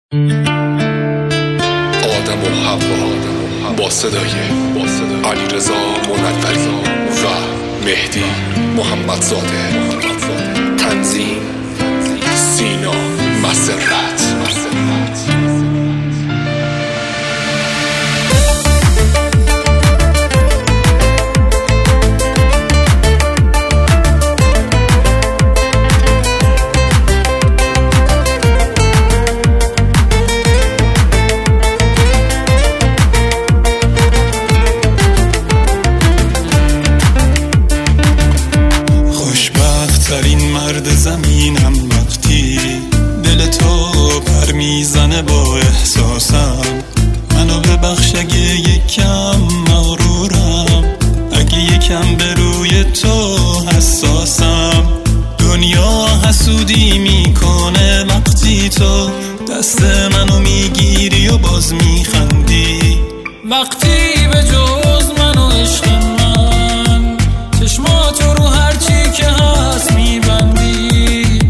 آدم و حوا با صدای علیرضا منوری و مهدی محمدزاده، تنظیم سینا مسرت. ترین مرد زمینم وقتی دل تو پر میزنه با احساسم. منو ببخش اگه یکم مغرورم، اگه یکم به روی تو حساسم. دنیا حسودی میکنه وقتی تو دست منو میگیری و باز میخندی. وقتی به جز منو عشق من چشماتو رو هرچی که هست میبندی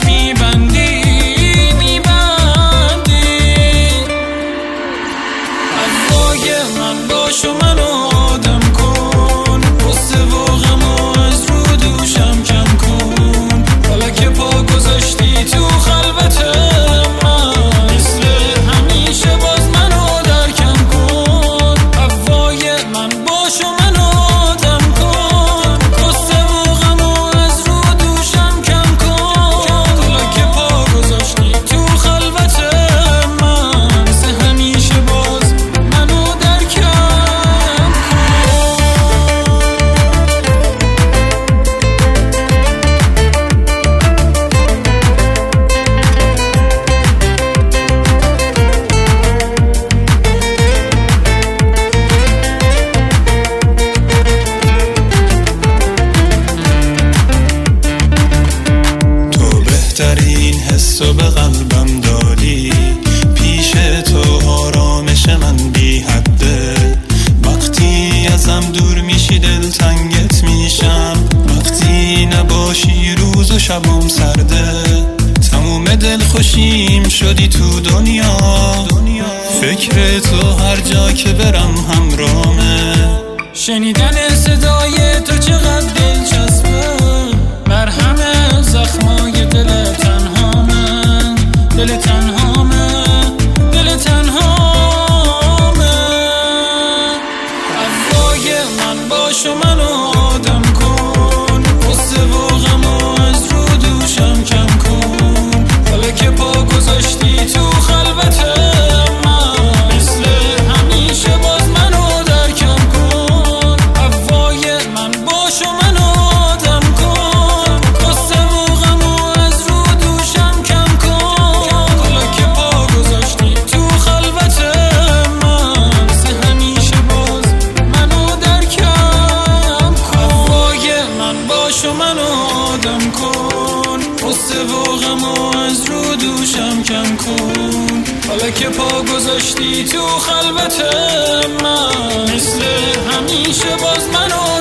هوای من باش و منو آدم کن، قصه و غمو از رو دوشم کم کن. حالا که پا گذاشتی تو خلوت من، مثل همیشه باز منو درکم کن. هوای من باش و منو آدم کن، قصه و غمو از رو دوشم کم کن. حالا که پا گذاشتی تو خلوت من، مثل همیشه باز منو درکم کن. تو بهترین حسو به قلبم داری، پیش تو آرامش من بی حده. وقتی ازم دور میشی دلتنگت میشم، وقتی نباشی روز و شبم سرده. تموم دل خوشیم شدی تو دنیا، فکر تو هر جا که برم همرامه. شنیدن صدای تو چقدر دلچسبه، مرهم زخمای دل تنهامه، دل تنهامه، دل تنهامه. هوای من باش و منو آدم کن، قصه و غمو از رو دوشم کم کن. حالا که پا گذاشتی تو خلوت من، مثل همیشه باز منو درکم کن. هوای من باش و منو آدم کن، قصه و غمو از رو دوشم کم کن. حالا که پا گذاشتی تو خلوت من، مثل همیشه باز منو درکم کن. هوای من باش و منو آدم کن، قصه و غمو از رو دوشم کم کن. حالا که پا گذاشتی تو خلوت من، مثل همیشه باز منو